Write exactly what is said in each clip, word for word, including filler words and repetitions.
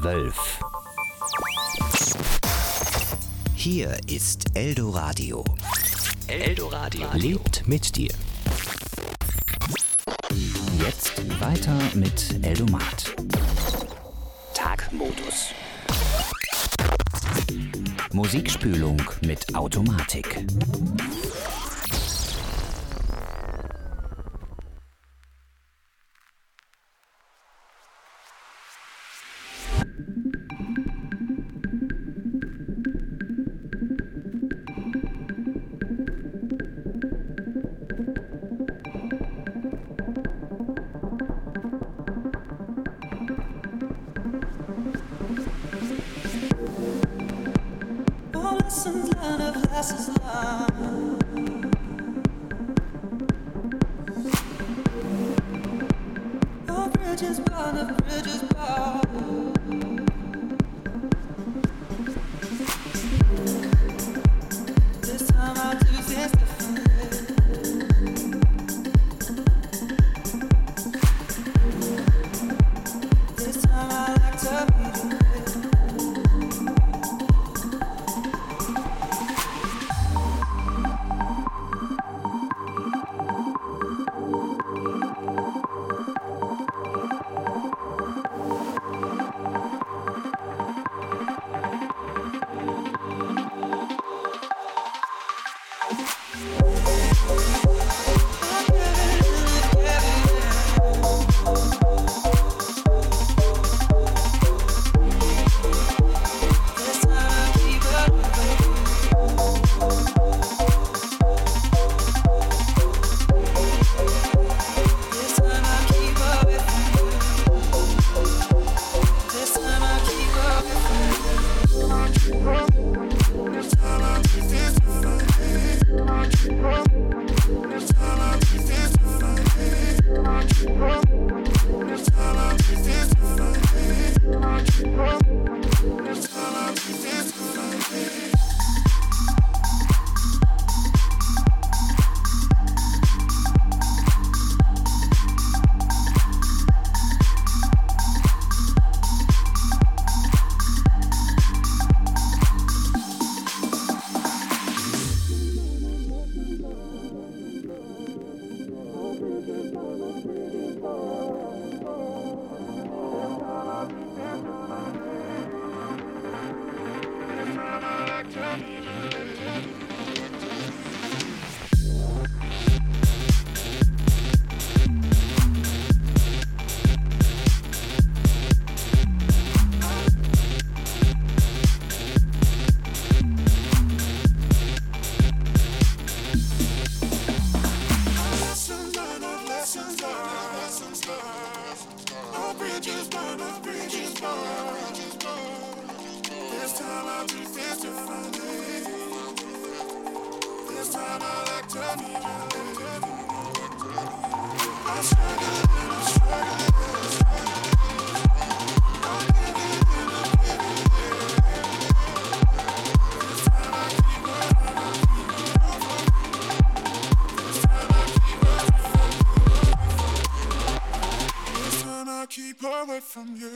zwölf. Hier ist Eldoradio. Eldoradio lebt mit dir. Jetzt weiter mit Eldomat. Tagmodus. Musikspülung mit Automatik. Keep away from you.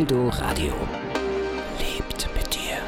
Eldo Radio. Lebt mit dir.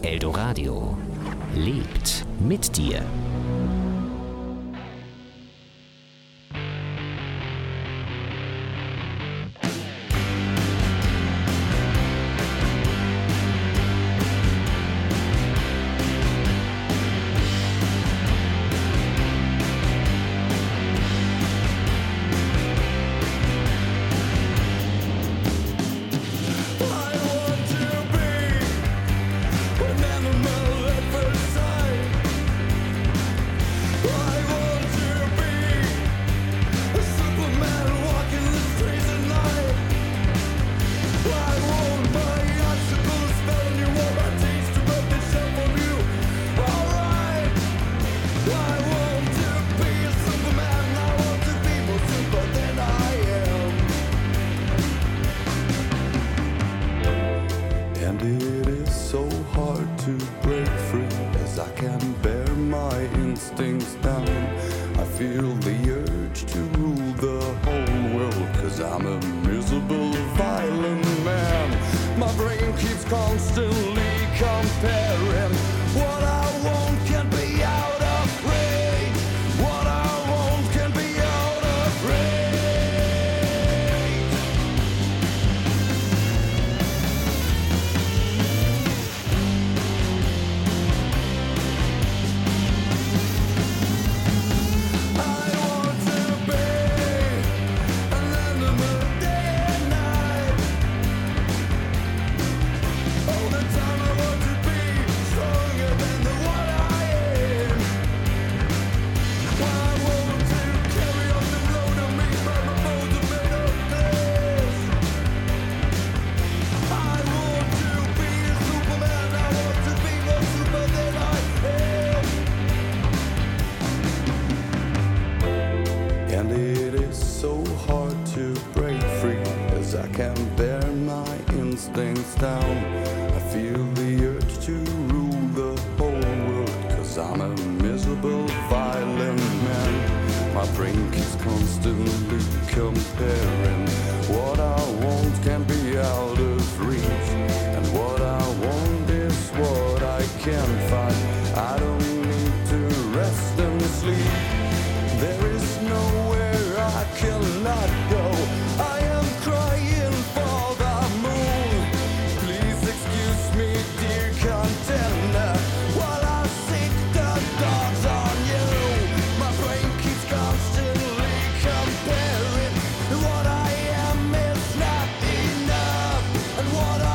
Eldoradio lebt mit dir. What I am is not enough, and what I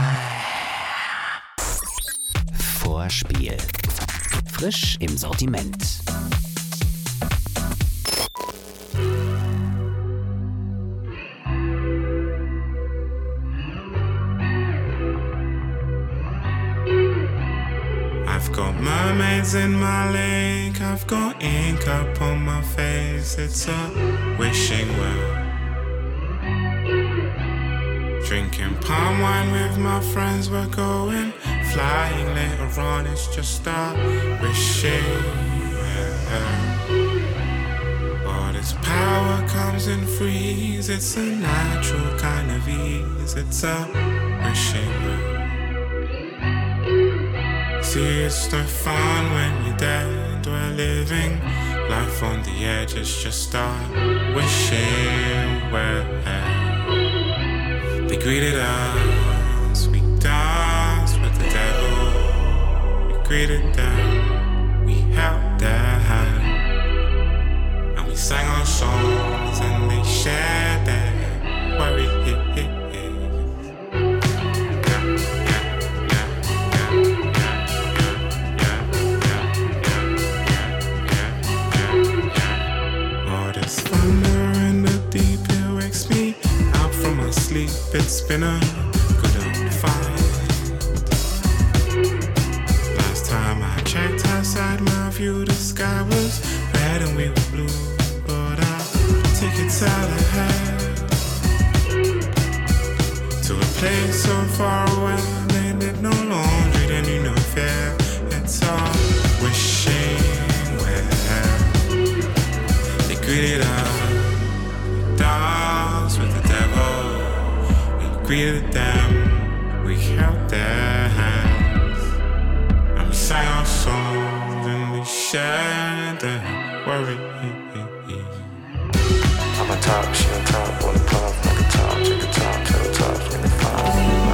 Vorspiel. Frisch im Sortiment. I've got mermaids in my lake, I've got ink up on my face, it's a wishing well. Drinking palm wine with my friends, we're going flying later on, it's just a wishing well. All this power comes in freeze, it's a natural kind of ease, it's a wishing well. See, it's no fun when you're dead. We're living life on the edge. It's just a wishing well. They greeted us. We danced with the devil. We greeted them. We held their hand. And we sang our songs and they shared their worry. It's been a good old fight. Last time I checked outside my view, the sky was red and we were blue. But our tickets out ahead to a place so far away. They did no laundry, they knew no fear. It's all wishing well. They greeted us, danced with the devil. Greeted them, we held their hands, and we sang our songs and we shared their worry. I'm on top, she on top, wanna puff like a top, check a top, tell the top, give me five.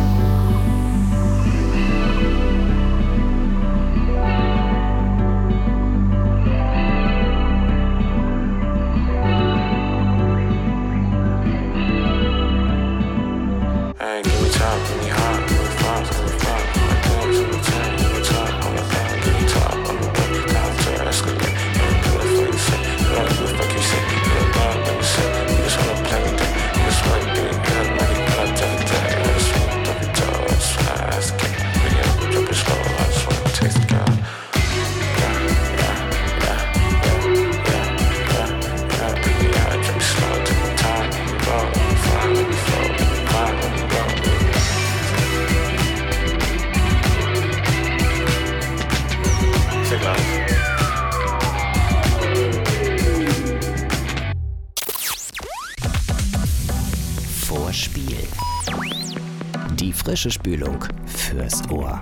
Vorspiel. Die frische Spülung fürs Ohr.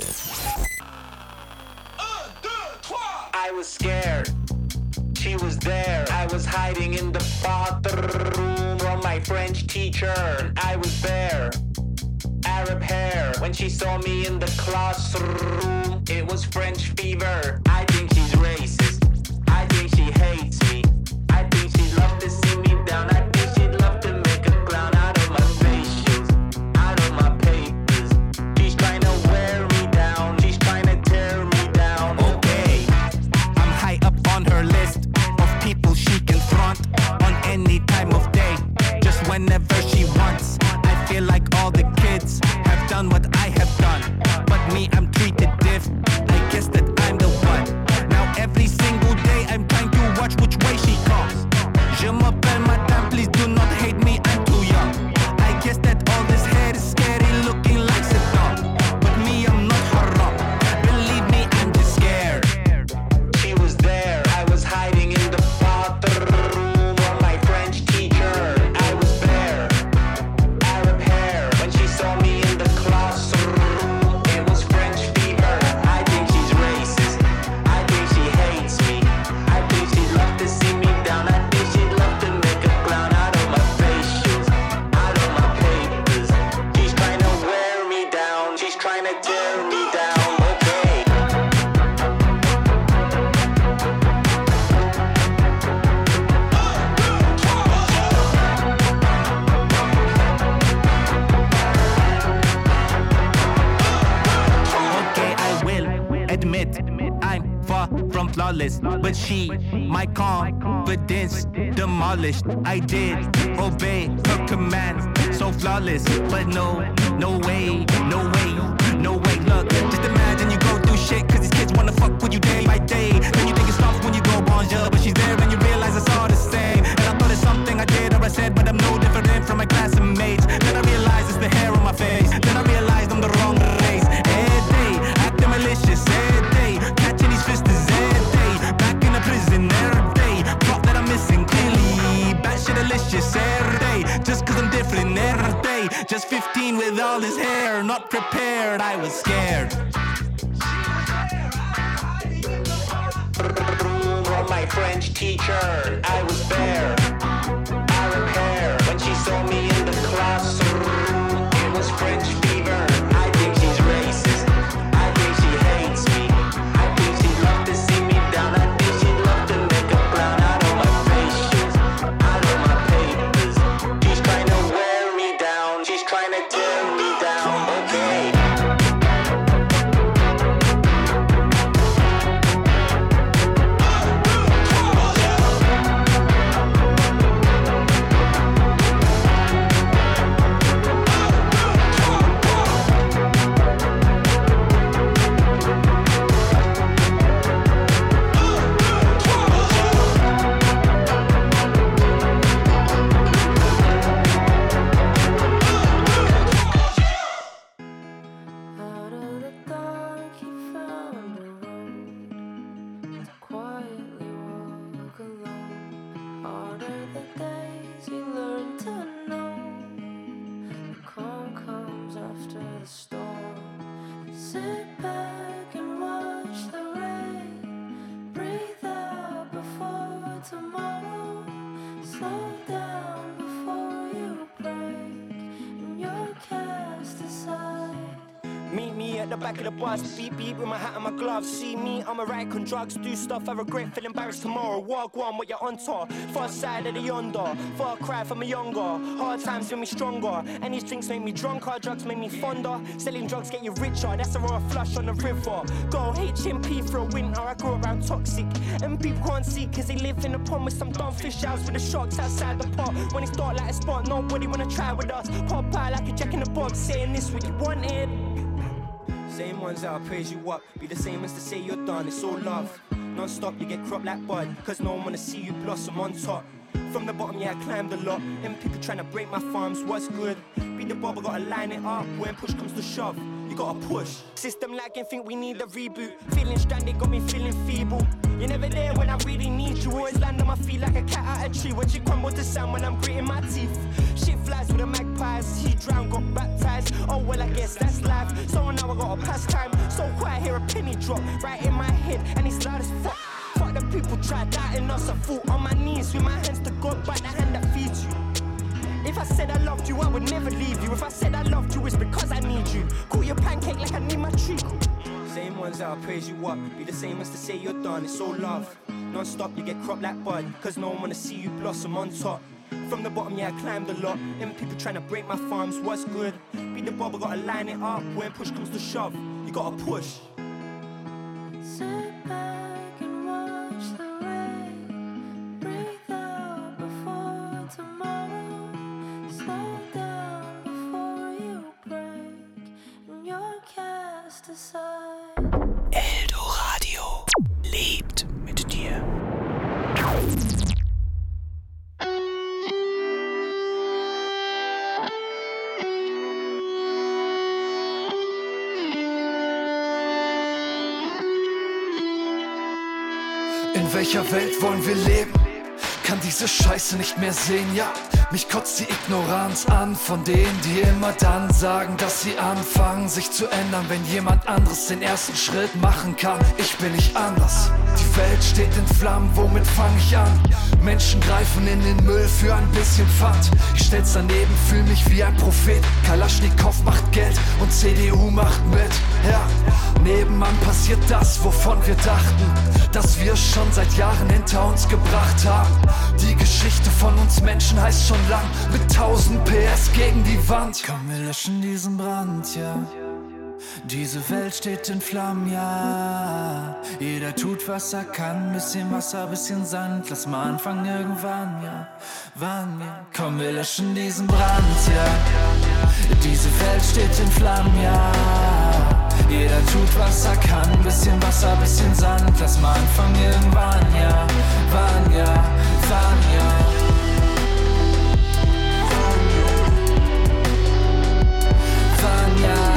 I was scared. She was there. I was hiding in the bathroom from my French teacher. I was bare. Arab hair. When she saw me in the classroom, it was French fever. I think she's racist. I think she hates me. I think she'd love to see me down. I think she'd love to make a clown out of my facials, out of my papers. She's trying to wear me down. She's trying to tear me down. Okay, I'm high up on her list of people she can front on any time of day, just whenever she wants. I feel like all the kids have done what I have done, but me, I'm treated diff. I guess that I'm the one. Now every single day I'm trying to watch which way she comes. Je m'appelle madame, please do not hate me, I'm too young. I guess that all this hair is scary, looking like Saddam, but me, I'm not haram. Believe me, I'm just scared. She was there, I was hiding in the bathroom of my French teacher. I was bare, Arab hair. When she saw me in the classroom, it was French fever. I think she's racist. I think she hates me. I think she'd love to see me down. I think she'd love to make a clown out of my facials, out of my papers. She's trying to wear me down. She's trying to tear me down. Okay. admit I'm far from flawless, but she, my confidence demolished. I did obey her commands, so flawless, but no, no way, no way, no way. Look, just imagine you go through shit, cause these kids wanna fuck with you day by day. Then you think it's soft when you go bonjour, but she's there and you realize it's all the same. And I thought it's something I did or I said, but I'm no different from my classmates. Then I realized it's the hair on my face. Then I realized I'm the wrong race. Every day, acting malicious, every day, catching these fisters every day. Back in the prison every day, plot that I'm missing clearly. Batshit delicious every day, just cause I'm different every day. Just fifteen with all his hair, not prepared, I was scared. From my French teacher, I was there. Arab hair, when she saw me in the classroom, it was French fever. I think she's racist. I think she hates me. I think she'd love to see me down. I think she'd love to make a brown out of my facials, out of my papers. She's trying to wear me down. She's trying to tear me down. Okay. Back of the bus, beep beep with my hat and my gloves. See me, I'm a rank on drugs, do stuff I regret, feel embarrassed tomorrow. Walk one, what you're on top, far side of the yonder. Far cry from a younger, hard times make me stronger. And these drinks make me drunker, drugs make me fonder. Selling drugs get you richer, that's a raw flush on the river. Go H M P for a winter, I grew around toxic. And people can't see cause they live in a pond with some dumb fish house with the sharks outside the pot. When it's dark like a spot, nobody wanna try with us. Pop out like a jack in the box, saying this what you wanted. Same ones that'll praise you up, be the same as to say you're done, it's all love. Non-stop you get cropped like bud, cause no one wanna see you blossom on top. From the bottom yeah I climbed a lot, and people trying to break my farms, what's good? Be the bob, I gotta line it up, when push comes to shove, you gotta push. System lagging, think we need a reboot, feeling stranded, got me feeling feeble. You're never there when I really need you, always land on my feet like a cat out a tree. When she crumbles to sand when I'm gritting my teeth. Shit flies with the magpies, he drowned, got baptized. Oh well I guess that's life, so now I got a pastime. So quiet, hear a penny drop, right in my head, and it's loud as fuck. Fuck the people try doubting us, I fall on my knees with my hands to God, by the hand that feeds you. If I said I loved you, I would never leave you. If I said I loved you, it's because I need you. Call your pancake like I need my treacle. Same ones that'll praise you up, be the same as to say you're done, it's all love. Non-stop you get cropped like bud, cause no one wanna see you blossom on top. From the bottom yeah I climbed a lot, and people trying to break my farms, what's good? Be the bob, I gotta line it up, when push comes to shove, you gotta push. Sit back and watch the rain, breathe out before tomorrow. Slow down before you break, and you're cast aside. Eldoradio lebt mit dir. In welcher Welt wollen wir leben? Kann diese Scheiße nicht mehr sehen, ja. Mich kotzt die Ignoranz an von denen, die immer dann sagen, dass sie anfangen, sich zu ändern, wenn jemand anderes den ersten Schritt machen kann. Ich bin nicht anders. Die Welt steht in Flammen, womit fang ich an? Menschen greifen in den Müll für ein bisschen Pfand. Ich stell's daneben, fühl mich wie ein Prophet. Kalaschnikow macht Geld und C D U macht mit. Ja, nebenan passiert das, wovon wir dachten, dass wir es schon seit Jahren hinter uns gebracht haben. Die Geschichte von uns Menschen heißt schon lang, mit tausend P S gegen die Wand. Komm, wir löschen diesen Brand, ja. Diese Welt steht in Flammen, ja. Jeder tut, was er kann. Bisschen Wasser, bisschen Sand. Lass mal anfangen irgendwann, ja. Wann, ja. Komm, wir löschen diesen Brand, ja. Diese Welt steht in Flammen, ja. Jeder tut, was er kann. Bisschen Wasser, bisschen Sand. Lass mal anfangen irgendwann, ja. Wann, ja. Wann, ja. Wann, ja.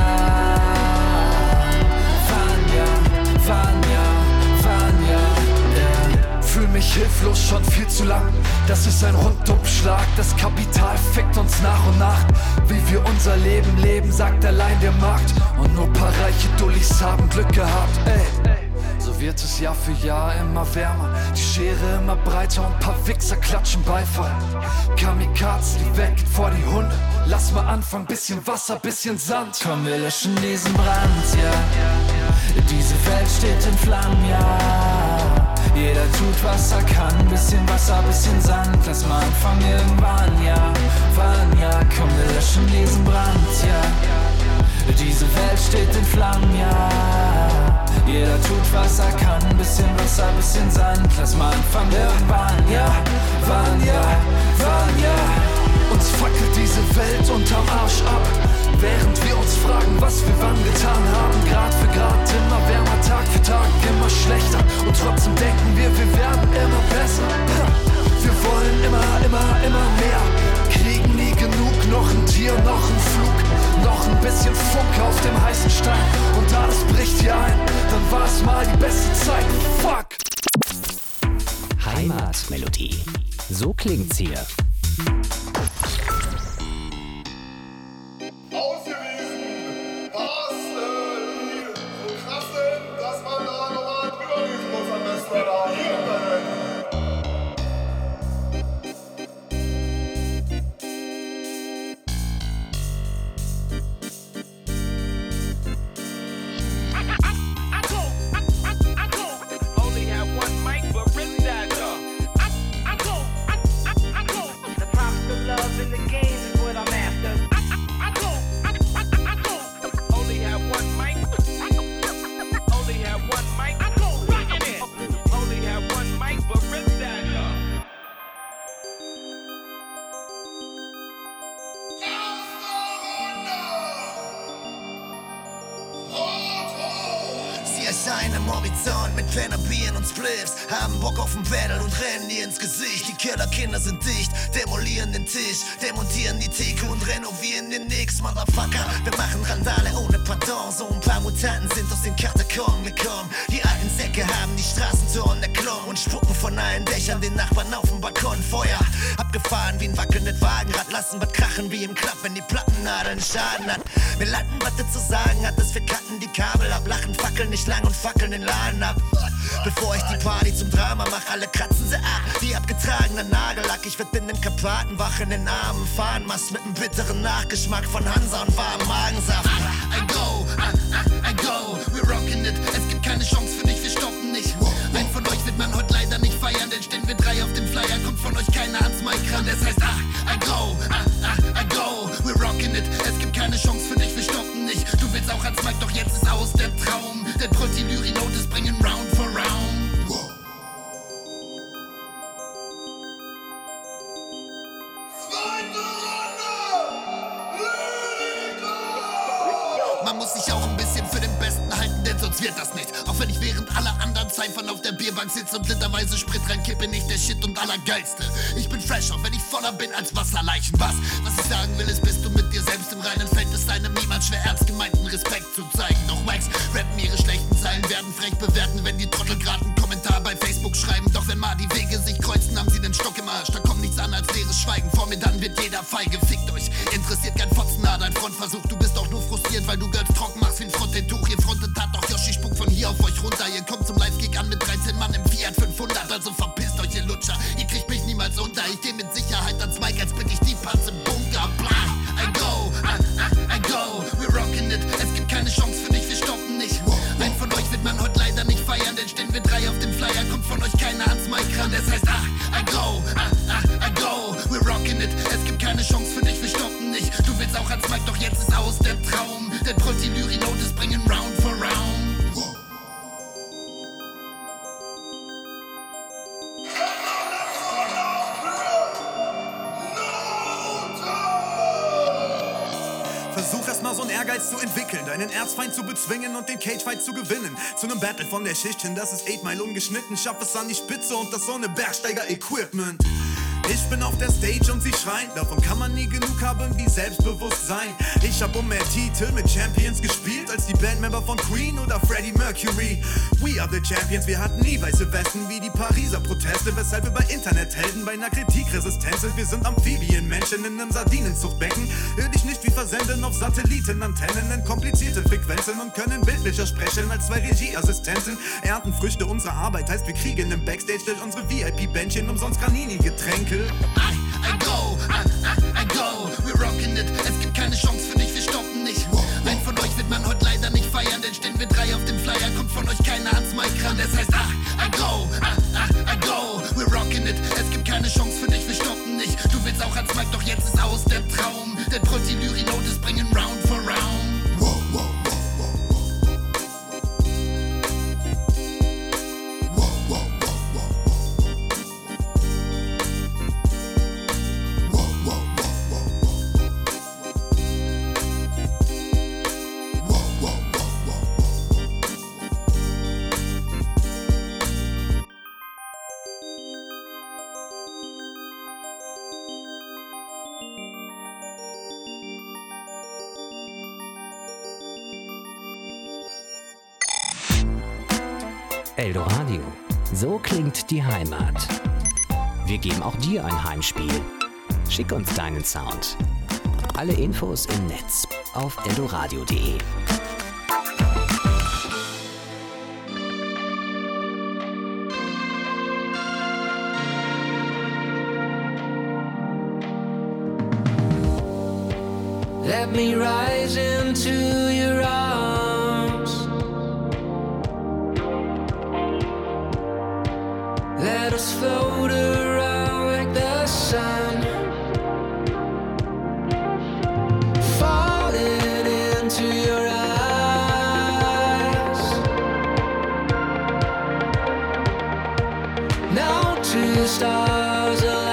Fühl mich hilflos schon viel zu lang. Das ist ein Rundumschlag. Das Kapital fickt uns nach und nach. Wie wir unser Leben leben, sagt allein der Markt. Und nur paar reiche Dullis haben Glück gehabt. Ey. So wird es Jahr für Jahr immer wärmer. Die Schere immer breiter und paar Wichser klatschen Beifall. Kamikaze, die Welt geht vor die Hunde. Lass mal anfangen, bisschen Wasser, bisschen Sand. Komm, wir löschen diesen Brand, ja. Diese Welt steht in Flammen, ja. Jeder tut, was er kann. Bisschen Wasser, bisschen Sand. Lass mal anfangen irgendwann, ja. Wann, ja. Komm, wir löschen diesen Brand, ja. Diese Welt steht in Flammen, ja. Jeder tut, was er kann. Bisschen Wasser, bisschen Sand. Lass mal anfangen irgendwann, ja. Wann, ja. Wann, ja. Uns fackelt diese Welt unterm Arsch ab. Während wir uns fragen, was wir wann getan haben. Grad für Grad, immer wärmer, Tag für Tag, immer schlechter. Und trotzdem denken wir, wir werden immer besser. Wir wollen immer, immer, immer mehr. Kriegen nie genug, noch ein Tier, noch ein Flug. Noch ein bisschen Funke auf dem heißen Stein. Und alles bricht hier ein, dann war es mal die beste Zeit. Fuck! Heimatmelodie. So klingt's hier. Ausgewiesen, was äh, so krass sind, dass man da nochmal drüber lesen muss am besten da hier im Internet. Mit Cannabien und Spliffs, haben Bock auf ein Battle und rennen dir ins Gesicht. Die Kellerkinder sind dicht, demolieren den Tisch, demontieren die Theke und renovieren den Nix, Motherfucker. Wir machen Randale ohne Pardon, so ein paar Mutanten sind aus den Katakomben gekommen. Die alten Säcke haben die Straßentoren erklommen und spucken von allen Dächern den Nachbarn auf dem Balkon Feuer. Abgefahren wie ein wackelndes Wagenrad, lassen was krachen wie im Klapp, wenn die Plattennadel einen Schaden hat. Wir landen, was das zu sagen hat, dass wir cutten die Kabel ab, lachen, fackeln nicht lang und fackeln den Laden ab. Bevor ich die Party zum Drama mach, alle kratzen sie ab, wie abgetragener Nagellack. Ich werd in den Karpaten wach in den Armen fahren, mach's mit nem bitteren Nachgeschmack von Hansa und warmem Magensaft. I go, I, I, I go, we're rocking it, es gibt keine Chance für dich, wir stoppen nicht. Ein von euch wird man heute leider nicht feiern, denn stehen wir drei auf dem Flyer, kommt von euch keiner ans Mic ran. Das heißt, I, I go, I, I, I go, we're rocking it, es gibt keine Chance für dich, wir stoppen nicht. Du willst auch ans Mic, doch jetzt ist aus der Traum. Der Proteinurinotes bringen round for round. Wow. Zweite Runde! Lyriker! Man muss sich auch ein bisschen für den Besten halten, denn sonst wird das nicht. Auch wenn ich während aller anderen Cyphern auf der Bierbank sitze und literweise Sprit reinkippe, nicht der Shit und Allergeilste. Ich bin fresh, auch wenn ich voller bin als Wasserleichen. Was, was ich sagen will, ist, bist du mit dir selbst im Reinen, fällt es einem niemals schwer, ernst gemeinten Respekt zu zeigen. Doch Wags rappen ihre schlechten Zeilen, werden frech bewerten, wenn die Trottel grad einen Kommentar bei Facebook schreiben. Doch wenn mal die Wege sich kreuzen, haben sie den Stock im Arsch. Da kommt nichts an als leeres Schweigen. Vor mir dann wird jeder feige, fickt euch. Interessiert kein Fotzen, dein Frontversuch. Du bist auch nur frustriert, weil du Girls trocken machst wie ein Frontentuch. Ihr frontet hat doch Yoshi spuckt von hier auf euch runter. Ihr kommt zum Live-Gig an mit dreizehn Mann im Fiat fünfhundert. Also verpisst euch, ihr Lutscher. Ihr kriegt mich niemals unter. Ich geh mit Sicherheit ans Mic, als bin ich die Panz im Bunker. Blah, I go, I, I, I go. We're rocking it. Es gibt keine Chance für dich, wir stoppen nicht. Ein von euch wird man heute leider nicht feiern, denn stehen wir drei auf dem Flyer, kommt von euch keiner ans Mic ran. Das heißt, I, I go, I, I, I go. We're rocking it. Es gibt keine Chance für dich, wir stoppen nicht. Du willst auch ans Mic, doch jetzt ist aus der Traum. Der Proteinurinotes bringen round for round. Wow. Versuch erst mal so einen Ehrgeiz zu entwickeln, deinen Erzfeind zu bezwingen und den Cagefight zu gewinnen. Zu nem Battle von der Schicht hin, das ist acht Mile ungeschnitten. Schaff es an die Spitze und das so ne Bergsteiger-Equipment. Ich bin auf der Stage und sie schreien, davon kann man nie genug haben wie Selbstbewusstsein. Ich hab um mehr Titel mit Champions gespielt als die Bandmember von Queen oder Freddie Mercury. We are the Champions, wir hatten nie weiße Westen wie die Pariser Proteste, weshalb wir bei Internethelden bei einer Kritik resistent sind. Wir sind Amphibienmenschen in einem Sardinenzuchtbecken, hör dich nicht wie versenden auf Satellitenantennen in komplizierte Frequenzen und können bildlicher sprechen als zwei Regieassistenten. Ernten Früchte unserer Arbeit heißt wir kriegen im Backstage durch unsere V I P-Bändchen umsonst Granini-Getränke. I, I go, I, I, I go, we're rocking it. Es gibt keine Chance für dich, wir stoppen nicht. Ein von euch wird man heute leider nicht feiern, denn stehen wir drei auf dem Flyer, kommt von euch keiner ans Mic ran. Das heißt, I, I go, I, I, I go, we're rocking it. Es gibt keine Chance für dich, wir stoppen nicht. Du willst auch ans Mic, doch jetzt ist aus der Traum. Der Proteilyri-Notes bringen round for round. Wow, wow. Eldoradio. So klingt die Heimat. Wir geben auch dir ein Heimspiel. Schick uns deinen Sound. Alle Infos im Netz auf eldoradio punkt de. Let me rise into your arms. Let us float around like the sun, falling into your eyes. Now two stars align.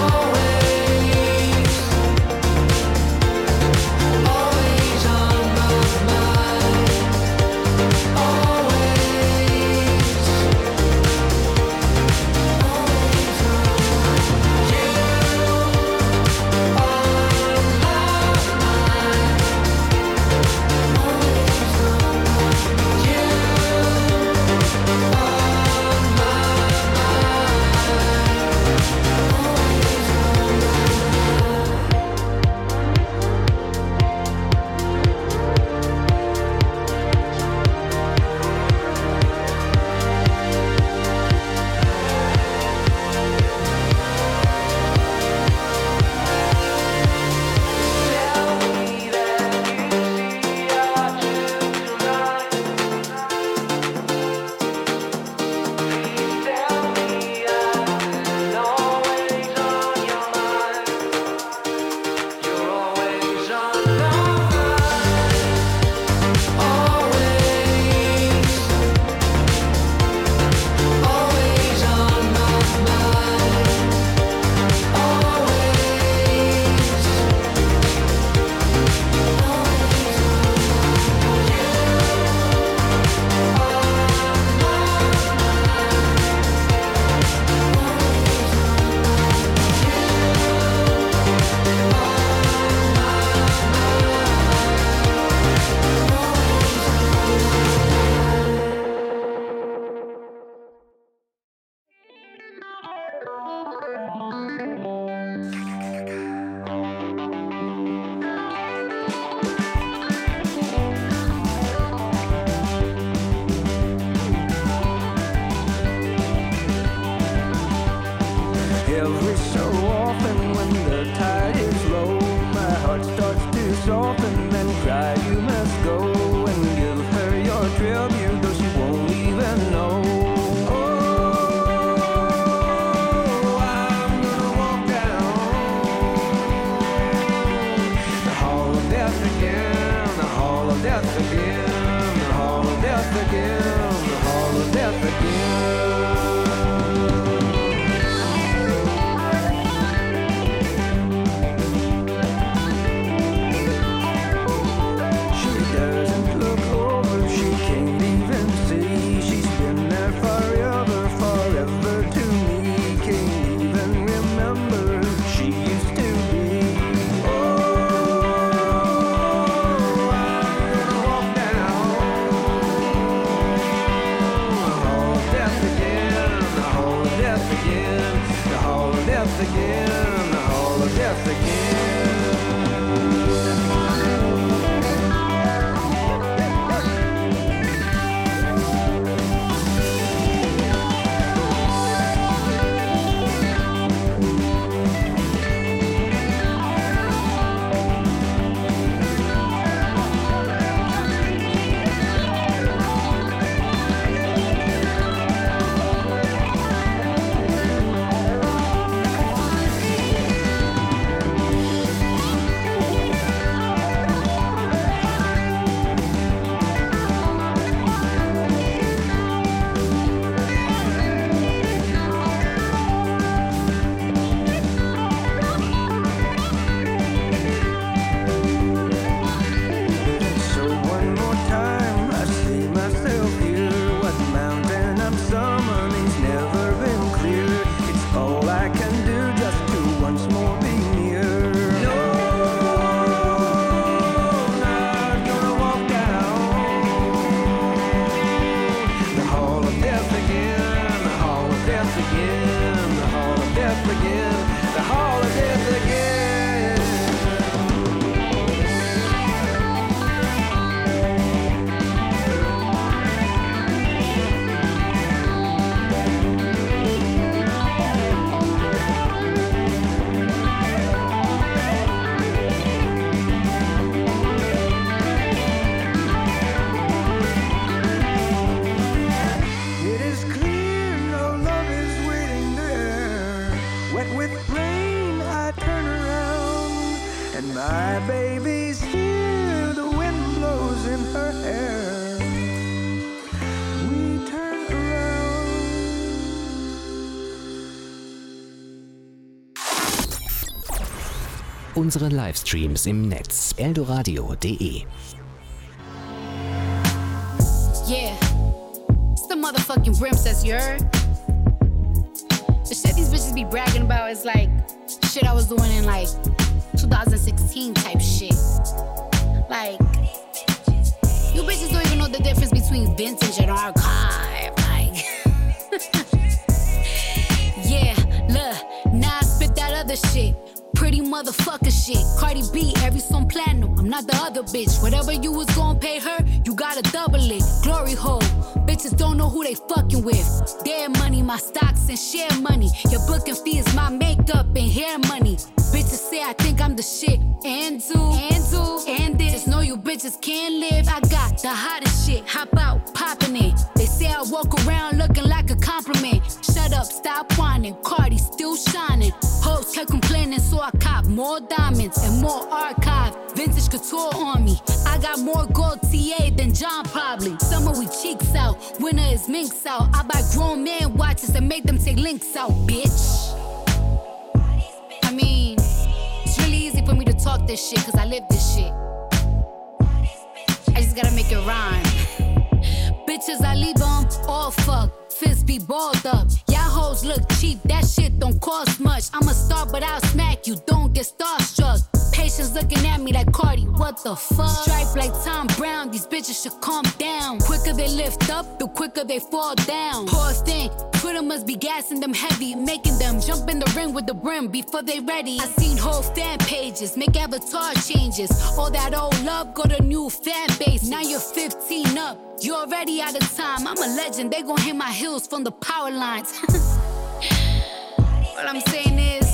Always on my Every so often when the tide is low, my heart starts to soften and cry, you must go and give her your tribute, though she won't even know. Oh, I'm gonna walk down the hall of death again, the hall of death again, the hall of death again, the hall of death again. Again, the hall of death again. Unsere Livestreams im Netz eldoradio punkt de. Yeah, it's the motherfucking Princess, you heard? The shit these bitches be bragging about is like shit I was doing in like two thousand sixteen type shit. Like, you bitches don't even know the difference between vintage and archive. Like, yeah, look, now I spit that other shit. Pretty motherfucker shit. Cardi B, every song platinum. I'm not the other bitch. Whatever you was gon' pay her, you gotta double it. Glory hole. Bitches don't know who they fucking with. Their money, my stocks and share money. Your booking fee is my makeup and hair money. Bitches say I think I'm the shit. And do, and do, and this. Just know you bitches can't live. I got the hottest shit. Hop out, popping it. They say I walk around looking like a compliment. Shut up, stop whining. Cardi still shining. Hoes kept complaining, so I cop more diamonds and more archive. Vintage couture on me. I got more gold T A than John probably. Summer we cheeks out, winter is minks out. I buy grown man watches and make them take links out, bitch. I mean, it's really easy for me to talk this shit cause I live this shit. I just gotta make it rhyme. Bitches, I leave them all fucked. Fists be balled up. Y'all hoes look cheap, that shit don't cost much. I'm a star, but I'll smack you, don't get starstruck. Patience looking at me like Cardi, what the fuck? Stripe like Tom Brown, these bitches should calm down. Quicker they lift up, the quicker they fall down. Poor thing, Twitter must be gassing them heavy, making them jump in the ring with the brim before they ready. I seen whole fan pages, make avatar changes. All that old love, got a new fan base. Now you're fifteen up, you're already out of time. I'm a legend, they gon' hit my heels from the power lines. What I'm saying is,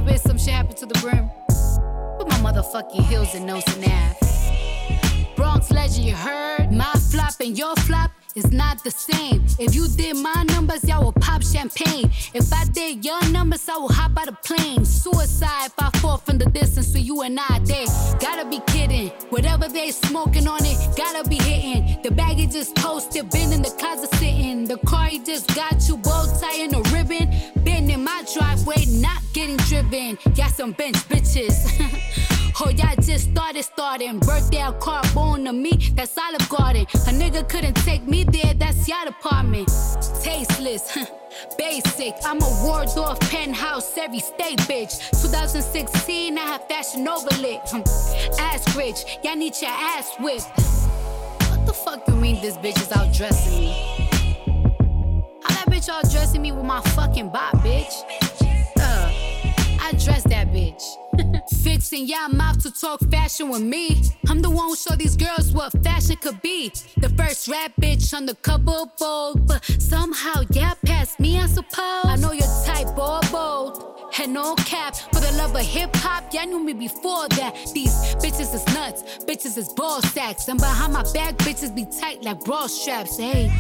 bit, some shit happened to the brim. With my motherfucking heels and nose and ass. Bronx legend, you heard? My flop and your flop is not the same. If you did my numbers, y'all will pop champagne. If I did your numbers, I will hop out of plane. Suicide if I fall from the distance for you and I. They gotta be kidding. Whatever they smoking on it, gotta be hitting. The bag he just posted, been in the closet sitting. The car he just got you, bow tie and a ribbon. Been in my driveway, not getting driven. Got some bench bitches. Oh, y'all just started starting. Birthday out car born to me, that's Olive Garden. A nigga couldn't take me there, that's your department. Tasteless, basic. I'm a Waldorf penthouse, every state bitch. twenty sixteen, I have fashion overlit. Ass rich, y'all need your ass whipped. What the fuck you mean this bitch is out dressing me? How that bitch out dressing me with my fucking bop, bitch? Uh, I dress that bitch. Fixing y'all mouth to talk fashion with me. I'm the one who show these girls what fashion could be. The first rap bitch on the cover of Vogue, but somehow y'all passed me, I suppose. I know your type, or bold. And no cap, for the love of hip-hop, y'all knew me before that. These bitches is nuts, bitches is ball sacks. And behind my back, bitches be tight like bra straps, hey.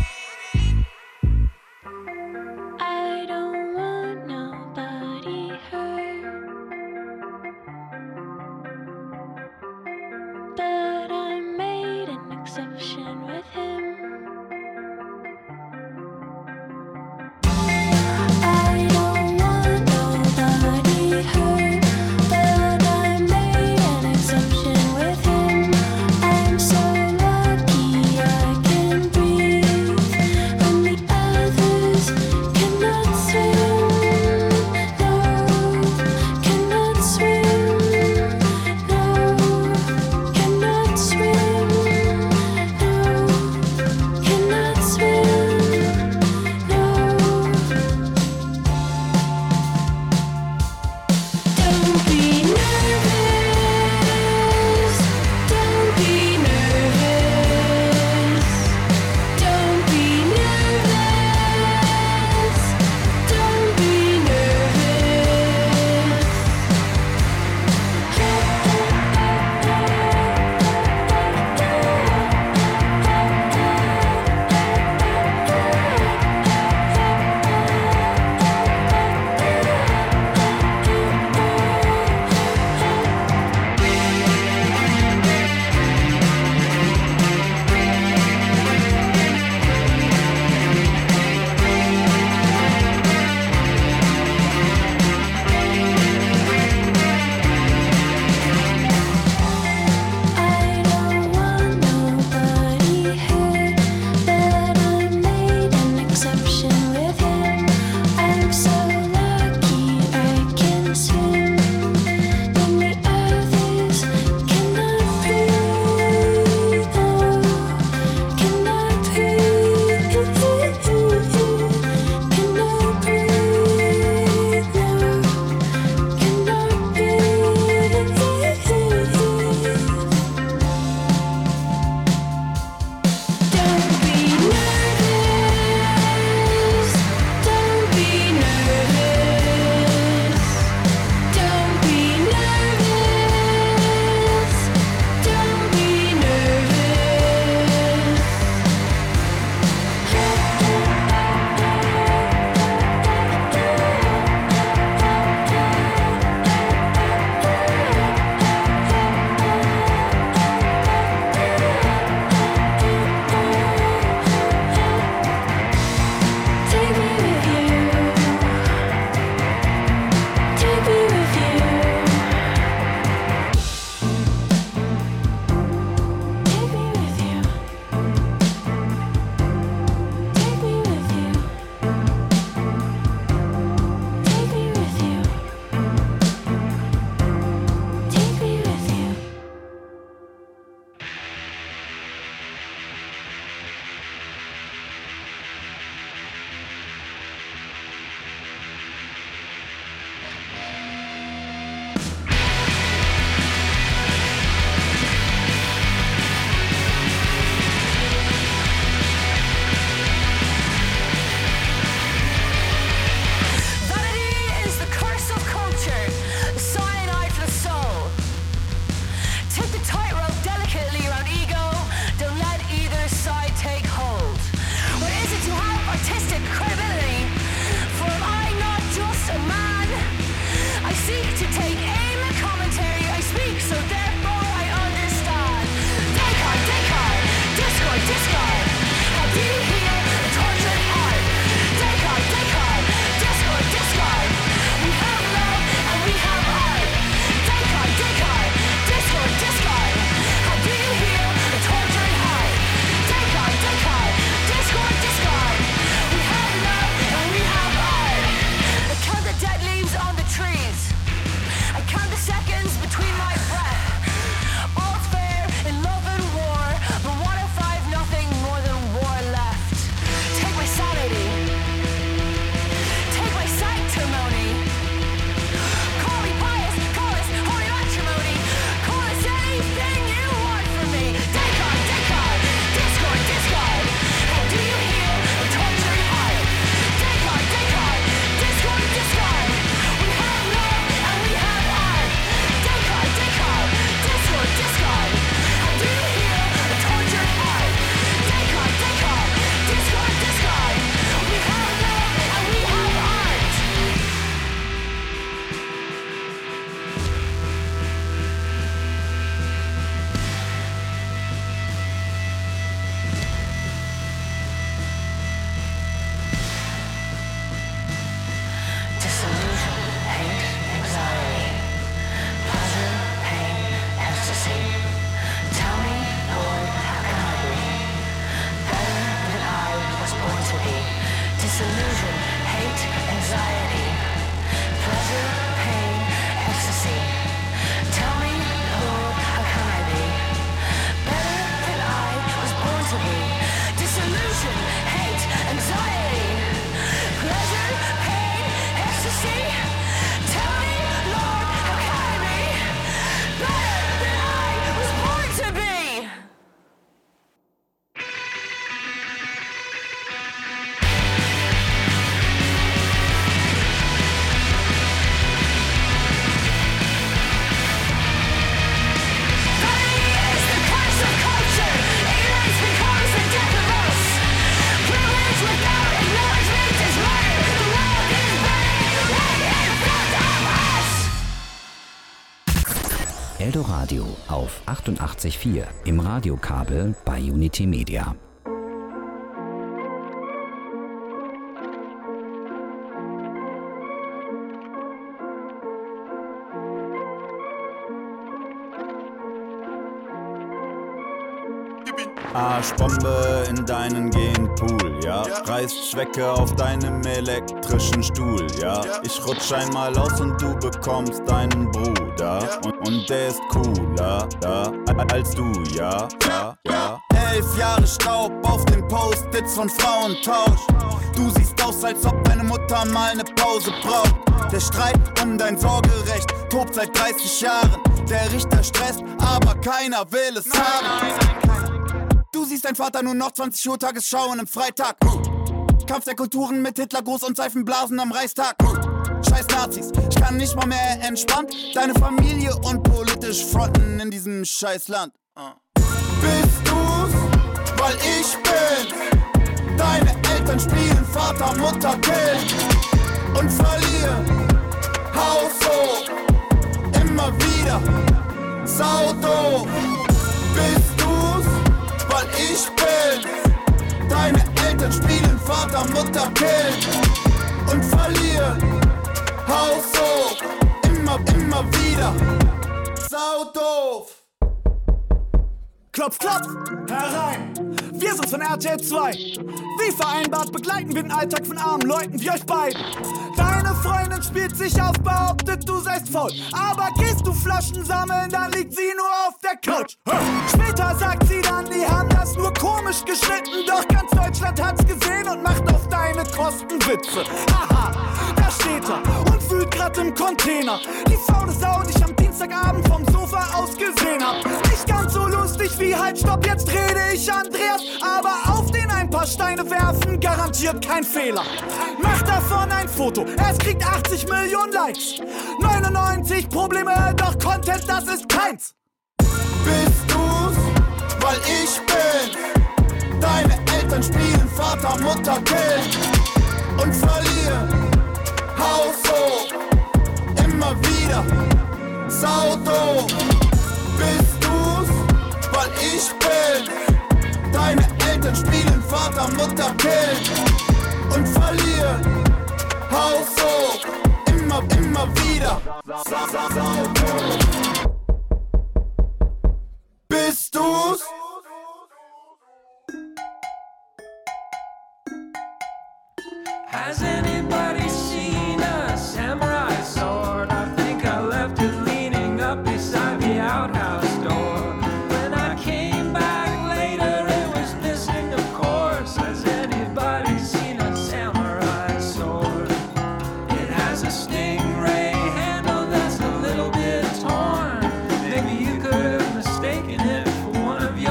I don't want nobody hurt, but I made an exception with him. I don't want nobody hurt, but I made an exception with him. I'm so lucky I can breathe when the others cannot swim. No, cannot swim. No, cannot swim. No. Radio auf achtundachtzig Komma vier, im Radiokabel bei Unity Media. Arschbombe in deinen Genpool, ja? Reißt Schwecke auf deinem elektrischen Stuhl, ja? Ich rutsch einmal aus und du bekommst deinen Bruder. Und, und der ist cooler, ja, als du, ja, ja, ja. Elf Jahre Staub auf den Post-its von Frauentausch. Du siehst aus, als ob deine Mutter mal ne Pause braucht. Der Streit um dein Sorgerecht tobt seit dreißig Jahren. Der Richter stresst, aber keiner will es haben. Du siehst dein Vater nur noch zwanzig Uhr Tagesschau an einem Freitag. Kampf der Kulturen mit Hitlergruß und Seifenblasen am Reichstag. Scheiß Nazis, ich kann nicht mal mehr entspannt deine Familie und politisch fronten in diesem scheiß Land. Bist du's, weil ich bin? Deine Eltern spielen Vater, Mutter, Kind und verlieren. Haus hoch, immer wieder, saudoof. Bist du's, weil ich bin? Deine Eltern spielen Vater, Mutter, Kind und verlieren. Haus hoch, immer, immer wieder, saudoof. Klopf, klopf, herein, wir sind von R T L zwei. Wie vereinbart begleiten wir den Alltag von armen Leuten wie euch beiden. Deine Freundin spielt sich auf, behauptet, du seist faul. Aber gehst du Flaschen sammeln, dann liegt sie nur auf der Couch. Später sagt sie dann, die haben das nur komisch geschnitten. Doch ganz Deutschland hat's gesehen und macht auf deine Kosten Witze. Haha, da steht er und fühlt grad im Container. Die faule Sau, die ich am Dienstagabend vom Sofa aus gesehen hab. Nicht ganz so lustig wie halt, stopp, jetzt rede ich Andreas. Aber auf den ein paar Steine werfen, garantiert kein Fehler. Mach davon ein Foto, es kriegt achtzig Millionen Likes. neunundneunzig Probleme, doch Content, das ist keins. Bist du's, weil ich bin? Deine Eltern spielen Vater, Mutter, Kind und verlieren. Haus hoch, immer wieder, saudoof. Bist du's, weil ich bin? Deine Eltern spielen Vater, Mutter, Kind und verlieren. Haus hoch, immer, immer wieder, saudoof. Bist du's? Has anybody